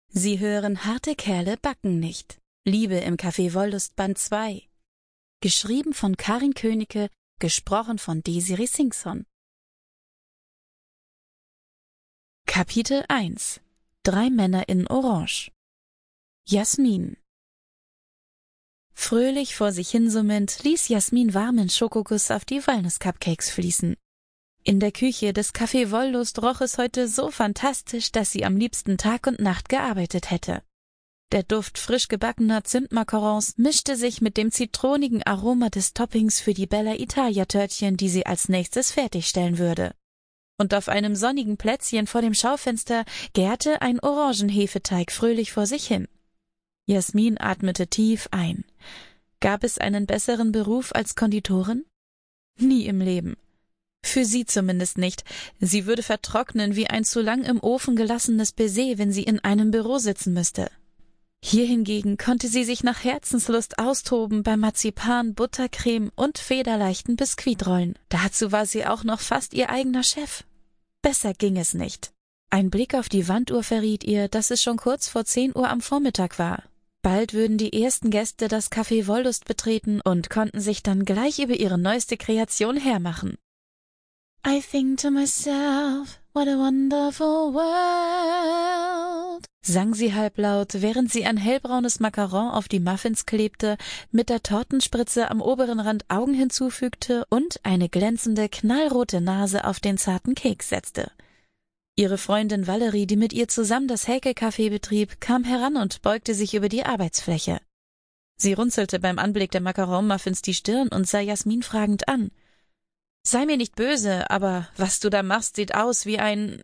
Sie hören Harte Kerle backen nicht. Liebe im Café Wollust Band 2. Geschrieben von Karin Königke, gesprochen von Desiree Singson. Kapitel 1. 3 Männer in Orange. Jasmin. Fröhlich vor sich hinsummend ließ Jasmin warmen Schokoguss auf die Walnuss-Cupcakes fließen. In der Küche des Café Wollust roch es heute so fantastisch, dass sie am liebsten Tag und Nacht gearbeitet hätte. Der Duft frisch gebackener Zimtmacarons mischte sich mit dem zitronigen Aroma des Toppings für die Bella Italia-Törtchen, die sie als nächstes fertigstellen würde. Und auf einem sonnigen Plätzchen vor dem Schaufenster gärte ein Orangenhefeteig fröhlich vor sich hin. Jasmin atmete tief ein. Gab es einen besseren Beruf als Konditorin? Nie im Leben. Für sie zumindest nicht. Sie würde vertrocknen wie ein zu lang im Ofen gelassenes Baiser, wenn sie in einem Büro sitzen müsste. Hier hingegen konnte sie sich nach Herzenslust austoben bei Marzipan, Buttercreme und federleichten Biskuitrollen. Dazu war sie auch noch fast ihr eigener Chef. Besser ging es nicht. Ein Blick auf die Wanduhr verriet ihr, dass es schon kurz vor 10 Uhr am Vormittag war. Bald würden die ersten Gäste das Café Wollust betreten und konnten sich dann gleich über ihre neueste Kreation hermachen. I think to myself, what a wonderful world, sang sie halblaut, während sie ein hellbraunes Macaron auf die Muffins klebte, mit der Tortenspritze am oberen Rand Augen hinzufügte und eine glänzende, knallrote Nase auf den zarten Keks setzte. Ihre Freundin Valerie, die mit ihr zusammen das Häkelcafé betrieb, kam heran und beugte sich über die Arbeitsfläche. Sie runzelte beim Anblick der Macaron-Muffins die Stirn und sah Jasmin fragend an. »Sei mir nicht böse, aber was du da machst, sieht aus wie ein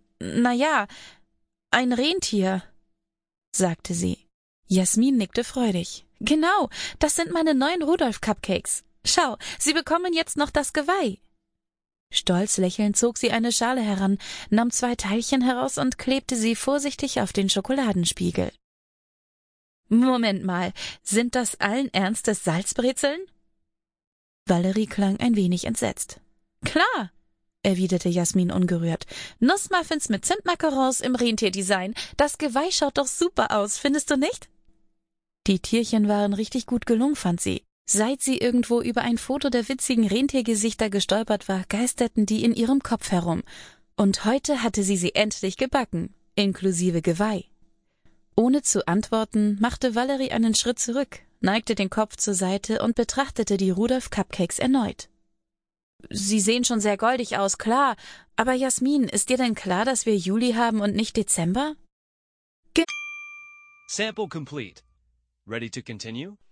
Rentier«, sagte sie. Jasmin nickte freudig. »Genau, das sind meine neuen Rudolf-Cupcakes. Schau, sie bekommen jetzt noch das Geweih.« Stolz lächelnd zog sie eine Schale heran, nahm 2 Teilchen heraus und klebte sie vorsichtig auf den Schokoladenspiegel. »Moment mal, sind das allen Ernstes Salzbrezeln?« Valerie klang ein wenig entsetzt. »Klar«, erwiderte Jasmin ungerührt. »Nussmuffins mit Zimtmacarons im Rentierdesign. Das Geweih schaut doch super aus, findest du nicht?« Die Tierchen waren richtig gut gelungen, fand sie. Seit sie irgendwo über ein Foto der witzigen Rentiergesichter gestolpert war, geisterten die in ihrem Kopf herum. Und heute hatte sie endlich gebacken, inklusive Geweih. Ohne zu antworten, machte Valerie einen Schritt zurück, neigte den Kopf zur Seite und betrachtete die Rudolf-Cupcakes erneut. »Sie sehen schon sehr goldig aus, klar. Aber Jasmin, ist dir denn klar, dass wir Juli haben und nicht Dezember?« Sample complete. Ready to continue?